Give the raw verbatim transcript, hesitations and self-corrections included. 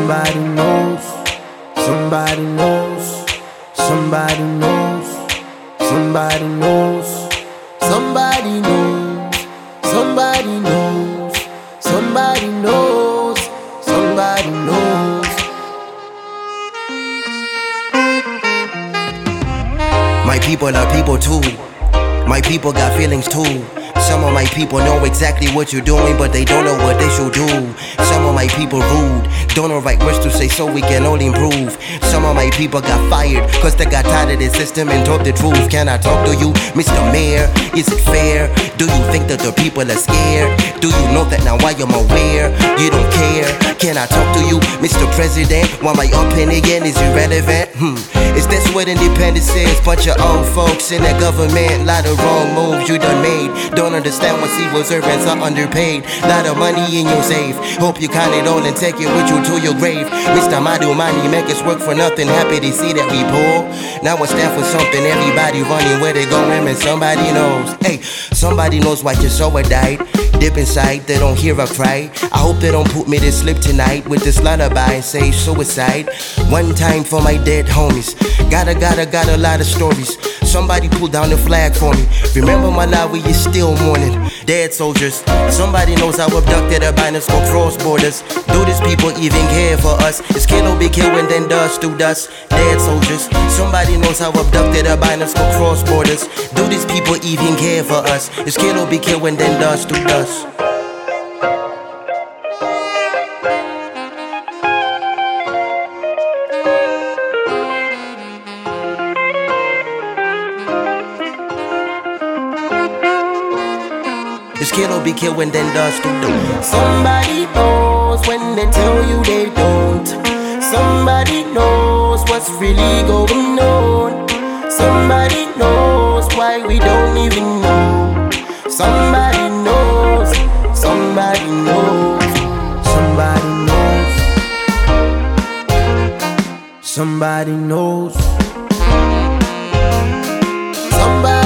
Somebody knows, somebody knows, somebody knows, somebody knows, somebody knows, somebody knows, somebody knows, somebody knows. My people are people too. My people got feelings too. Some of my people know exactly what you're doing, but they don't know what they should do. Some of my people rude, don't know right words to say, so we can only improve. Some of my people got fired, cause they got tired of the system and told the truth. Can I talk to you, Mister Mayor? Is it fair? Do you think that the people are scared? Do you know that now I am aware? You don't care. Can I talk to you, Mister President? While my opinion is irrelevant? Hmm. Is this what independence is? Bunch of old folks in the government, lot of wrong moves you done made. Don't understand why civil servants are underpaid. Lot of money in your safe. Hope you count it all and take it with you to your grave. Mister Madu Money make us work for nothing. Happy to see that we poor. Now I stand for something. Everybody running where they going, and somebody knows. Hey, somebody knows why your soul died. Dip inside, they don't hear a cry. I hope they don't put me to sleep tonight with this lullaby and say suicide. One time for my dead homies. Gotta, gotta, got a lot of stories. Somebody pull down the flag for me. Remember Malawi is still mourning. Dead soldiers. Somebody knows how abducted albinos go cross borders. Do these people even care for us? Is kill or be killed and then dust to dust? Dead soldiers. Somebody knows how abducted albinos go cross borders. Do these people even care for us? Is kill or be killed and then dust to dust? This kid will be killed when then dust to do. Somebody knows when they tell you they don't. Somebody knows what's really going on. Somebody knows why we don't even know. Somebody knows, somebody knows, somebody knows, somebody knows, somebody